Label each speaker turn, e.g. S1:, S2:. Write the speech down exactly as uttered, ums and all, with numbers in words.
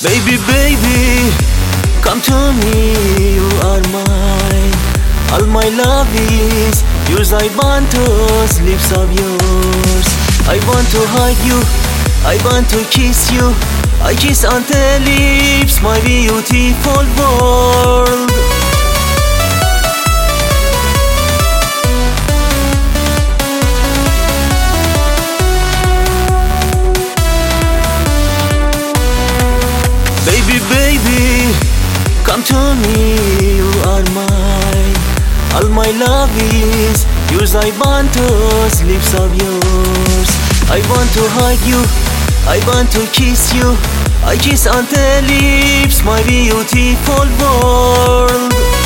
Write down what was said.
S1: Baby, baby, come to me, you are mine. All my love is yours, I want those lips of yours. I want to hug you, I want to kiss you. I kiss on the lips, my beautiful world. Baby, baby, come to me, you are mine. All my love is yours, I want those lips of yours. I want to hug you, I want to kiss you. I kiss on the lips, my beautiful world.